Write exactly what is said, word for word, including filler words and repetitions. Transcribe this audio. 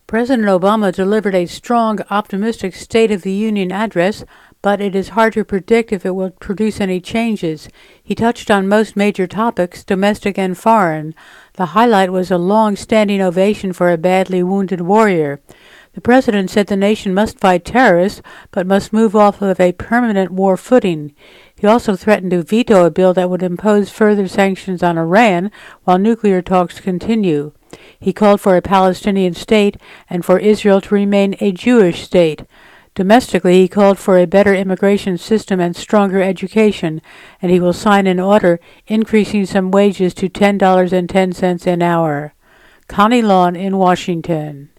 President Obama delivered a strong, optimistic State of the Union address, but it is hard to predict if it will produce any changes. He touched on most major topics, domestic and foreign. The highlight was a long-standing ovation for a badly wounded warrior. The president said the nation must fight terrorists, but must move off of a permanent war footing. He also threatened to veto a bill that would impose further sanctions on Iran while nuclear talks continue. He called for a Palestinian state and for Israel to remain a Jewish state. Domestically, he called for a better immigration system and stronger education, and he will sign an order increasing some wages to ten dollars and ten cents an hour. Connie Lawn in Washington.